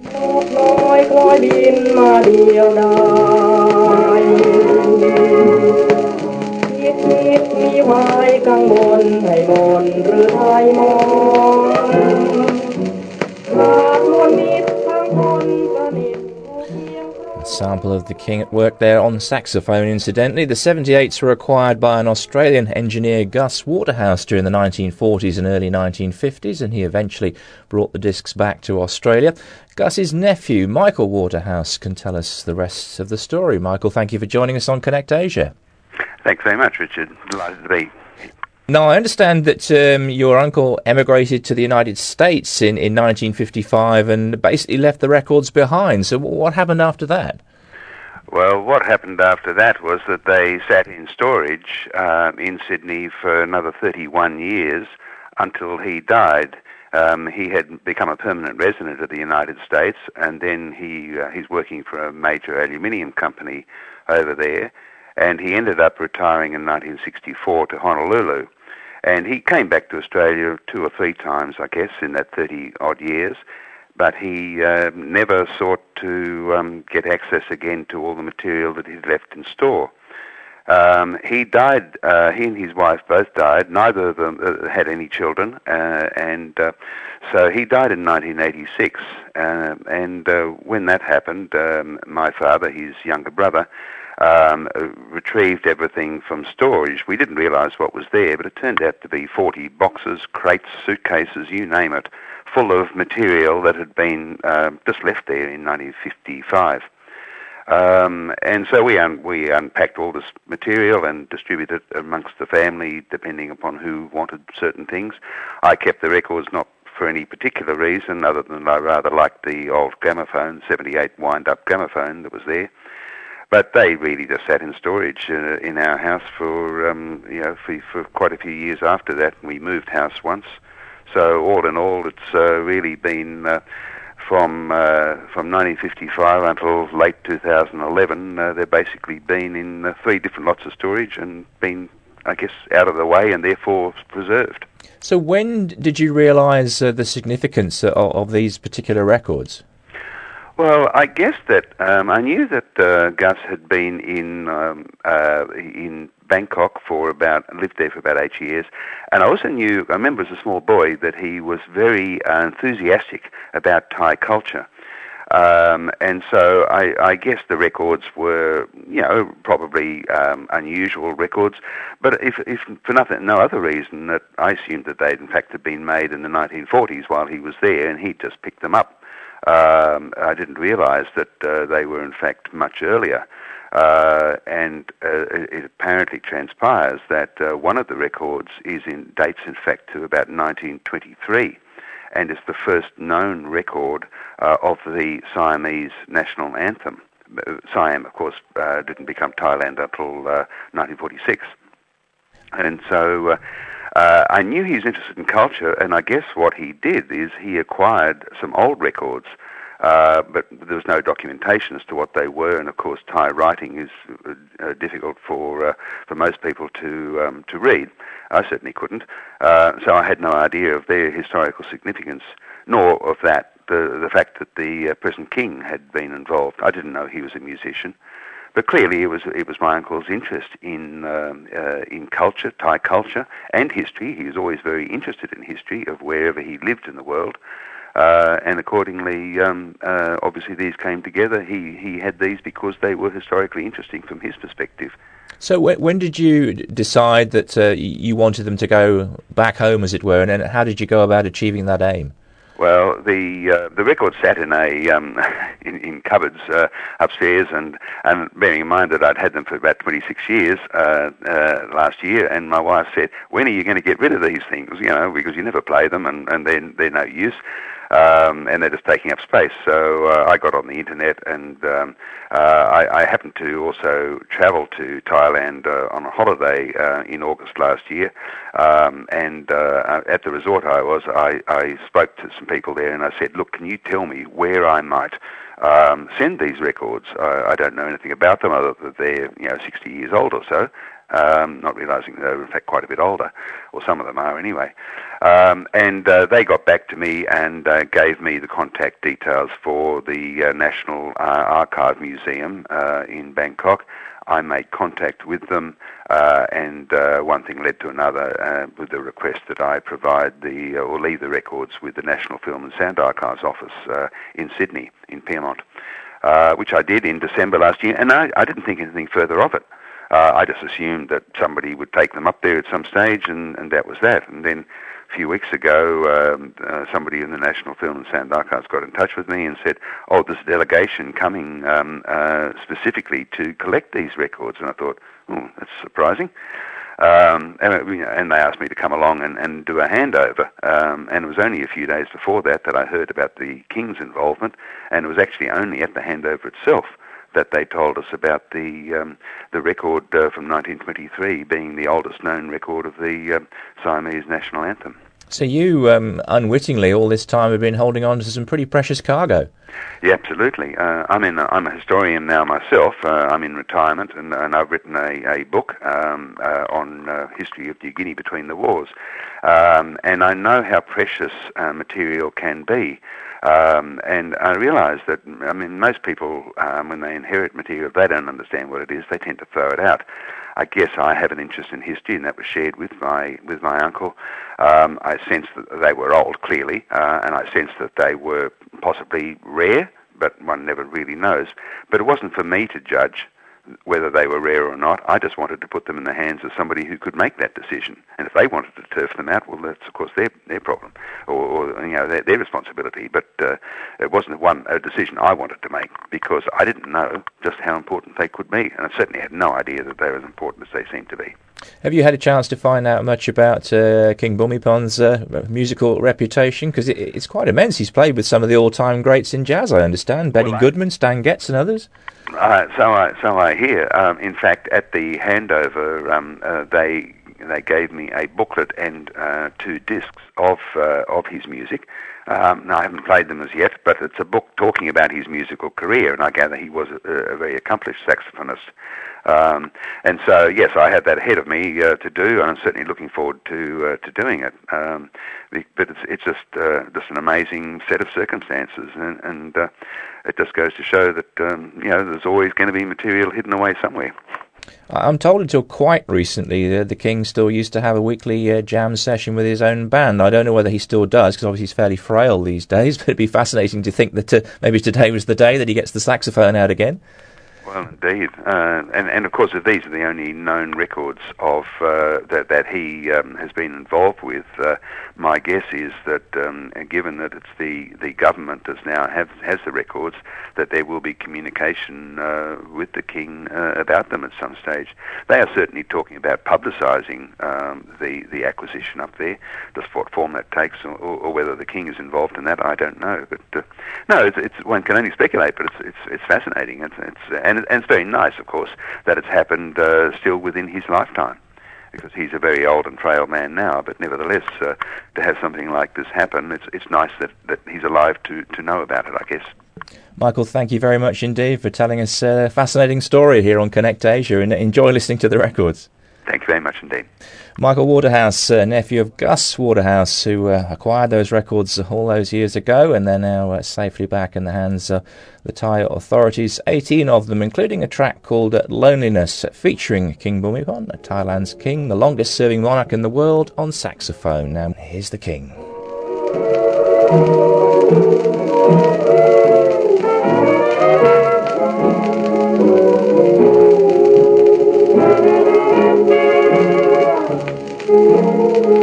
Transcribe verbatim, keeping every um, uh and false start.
นกน้อยคล้อยบินมาเดียวดายคิดคิดมีไว้กังวลให้มนหรือไทยมนขาดมนมิตรทั้งคนสนิทผู้เคียงข้าง Sample of the King at work there on saxophone, incidentally. The seventy-eights were acquired by an Australian engineer, Gus Waterhouse, during the nineteen forties and early nineteen fifties, and he eventually brought the discs back to Australia. Gus's nephew, Michael Waterhouse, can tell us the rest of the story. Michael, thank you for joining us on Connect Asia. Thanks very much, Richard. Delighted to be. Now, I understand that um, your uncle emigrated to the United States in, in nineteen fifty-five and basically left the records behind. So what happened after that? Well, what happened after that was that they sat in storage um, in Sydney for another thirty-one years until he died. Um, he had become a permanent resident of the United States, and then he uh, he's working for a major aluminium company over there, and he ended up retiring in nineteen sixty-four to Honolulu. And he came back to Australia two or three times, I guess, in that thirty-odd years, but he uh, never sought to um, get access again to all the material that he'd left in store. Um, he died, uh, he and his wife both died, neither of them uh, had any children, uh, and uh, so he died in nineteen eighty-six, uh, and uh, when that happened, um, my father, his younger brother, Um, retrieved everything from storage. We didn't realise what was there, but it turned out to be forty boxes, crates, suitcases, you name it, full of material that had been uh, just left there in nineteen fifty-five. Um, and so we un- we unpacked all this material and distributed it amongst the family, depending upon who wanted certain things. I kept the records not for any particular reason, other than I rather liked the old gramophone, seventy-eight wind-up gramophone that was there. But they really just sat in storage uh, in our house for, um, you know, for, for quite a few years after that. And we moved house once. So all in all, it's uh, really been uh, from uh, from nineteen fifty-five until late two thousand eleven. Uh, they've basically been in uh, three different lots of storage and been, I guess, out of the way and therefore preserved. So when did you realise uh, the significance of, of these particular records? Well, I guess that um, I knew that uh, Gus had been in um, uh, in Bangkok for about lived there for about eight years, and I also knew I remember as a small boy that he was very uh, enthusiastic about Thai culture, um, and so I, I guess the records were, you know, probably um, unusual records, but if, if for nothing, no other reason, that I assumed that they'd in fact have been made in the nineteen forties while he was there, and he just picked them up. Um, I didn't realise that uh, they were in fact much earlier, uh, and uh, it, it apparently transpires that uh, one of the records is in dates in fact to about nineteen twenty-three, and is the first known record uh, of the Siamese national anthem. Siam, of course, uh, didn't become Thailand until uh, nineteen forty-six, and so. Uh, Uh, I knew he was interested in culture, and I guess what he did is he acquired some old records, uh, but there was no documentation as to what they were. And of course, Thai writing is uh, difficult for uh, for most people to um, to read. I certainly couldn't, uh, so I had no idea of their historical significance, nor of that the the fact that the uh, present king had been involved. I didn't know he was a musician. But clearly, it was it was my uncle's interest in um, uh, in culture, Thai culture, and history. He was always very interested in history of wherever he lived in the world, uh, and accordingly, um, uh, obviously, these came together. He he had these because they were historically interesting from his perspective. So when, when did you decide that uh, you wanted them to go back home, as it were, and, and how did you go about achieving that aim? Well, the uh, the record sat in a um, in, in cupboards uh, upstairs, and, and bearing in mind that I'd had them for about twenty-six years uh, uh, last year, and my wife said, "When are you going to get rid of these things? You know, because you never play them, and, and they're, they're no use, um, and they're just taking up space." So uh, I got on the internet, and um, uh, I, I happened to also travel to Thailand uh, on a holiday uh, in August last year, um, and uh, at the resort I was, I, I spoke to some people there, and I said, "Look, can you tell me where I might um, send these records? I, I don't know anything about them other than they're, you know, sixty years old or so. um, not realising they were in fact quite a bit older, or some of them are anyway. Um, and uh, they got back to me and uh, gave me the contact details for the uh, National uh, Archive Museum uh, in Bangkok. I made contact with them, uh, and uh, one thing led to another uh, with the request that I provide the, uh, or leave the records with the National Film and Sound Archives office uh, in Sydney, in Pyrmont, uh, which I did in December last year, and I, I didn't think anything further of it. Uh, I just assumed that somebody would take them up there at some stage, and, and that was that. And then a few weeks ago, um, uh, somebody in the National Film and Sound Archives got in touch with me and said, oh, there's a delegation coming um, uh, specifically to collect these records. And I thought, oh, that's surprising. Um, and, and they asked me to come along and, and do a handover. Um, and it was only a few days before that that I heard about the King's involvement, and it was actually only at the handover itself that they told us about the um, the record uh, from nineteen twenty-three being the oldest known record of the uh, Siamese national anthem. So you, um, unwittingly, all this time have been holding on to some pretty precious cargo. Yeah, absolutely. Uh, I mean, I'm a historian now myself. Uh, I'm in retirement, and, and I've written a, a book um, uh, on uh, history of New Guinea between the wars. Um, and I know how precious uh, material can be. Um, and I realise that, I mean, most people, um, when they inherit material, they don't understand what it is. They tend to throw it out. I guess I have an interest in history, and that was shared with my with my uncle. Um, I sensed that they were old, clearly, uh, and I sensed that they were possibly rare, but one never really knows. But it wasn't for me to judge whether they were rare or not. I just wanted to put them in the hands of somebody who could make that decision. And if they wanted to turf them out, well, that's of course their their problem, or, or you know their, their responsibility. But uh, it wasn't one a decision I wanted to make, because I didn't know just how important they could be, and I certainly had no idea that they were as important as they seemed to be. Have you had a chance to find out much about uh, King Bhumipon's uh, musical reputation? Because it, it's quite immense. He's played with some of the all-time greats in jazz, I understand. Benny well, I, Goodman, Stan Getz and others. Uh, so I so I hear. Um, in fact, at the handover, um, uh, they they gave me a booklet and uh, two discs of uh, of his music. Um, now, I haven't played them as yet, but it's a book talking about his musical career, and I gather he was a, a very accomplished saxophonist. Um, and so, yes, I have that ahead of me uh, to do, and I'm certainly looking forward to uh, to doing it. Um, but it's it's just uh, just an amazing set of circumstances, and, and uh, it just goes to show that um, you know there's always going to be material hidden away somewhere. I'm told until quite recently uh, the King still used to have a weekly uh, jam session with his own band. I don't know whether he still does, because obviously he's fairly frail these days, but it'd be fascinating to think that uh, maybe today was the day that he gets the saxophone out again. Well, indeed, uh, and and of course, if these are the only known records of uh, that that he um, has been involved with, uh, my guess is that, um, given that it's the, the government that now have, has the records, that there will be communication uh, with the King uh, about them at some stage. They are certainly talking about publicising um, the the acquisition up there. Just what form that takes, or, or whether the King is involved in that, I don't know. But uh, no, it's, it's one can only speculate. But it's it's it's fascinating. It's it's and And it's very nice, of course, that it's happened uh, still within his lifetime, because he's a very old and frail man now. But nevertheless, uh, to have something like this happen, it's it's nice that, that he's alive to, to know about it, I guess. Michael, thank you very much indeed for telling us a fascinating story here on Connect Asia, and enjoy listening to the records. Thank you very much indeed. Michael Waterhouse, uh, nephew of Gus Waterhouse, who uh, acquired those records all those years ago, and they're now uh, safely back in the hands of the Thai authorities. eighteen of them, including a track called uh, Loneliness, featuring King Bhumibol, Thailand's king, the longest-serving monarch in the world, on saxophone. Now, here's the King. Thank you.